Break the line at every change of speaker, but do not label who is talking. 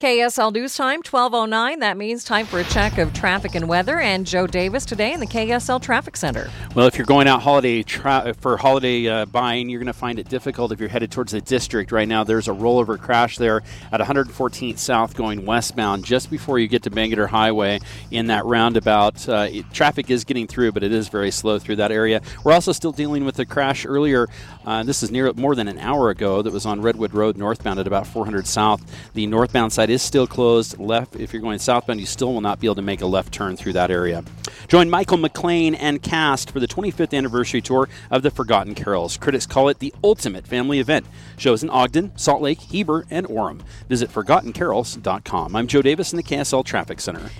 KSL News Time, 12:09. That means time for a check of traffic and weather. And Joe Davis today in the KSL Traffic Center.
Well, if you're going out for holiday buying, you're going to find it difficult if you're headed towards the district right now. There's a rollover crash there at 114th South going westbound just before you get to Bangerter Highway in that roundabout. Traffic is getting through, but it is very slow through that area. We're also still dealing with the crash earlier. This is more than an hour ago that was on Redwood Road northbound at about 400 South. The northbound side is still closed. Left, if you're going southbound, you still will not be able to make a left turn through that area. Join Michael McLean and cast for the 25th anniversary tour of the Forgotten Carols. Critics call it the ultimate family event. Shows in Ogden, Salt Lake, Heber, and Orem. Visit ForgottenCarols.com. I'm Joe Davis in the KSL Traffic Center.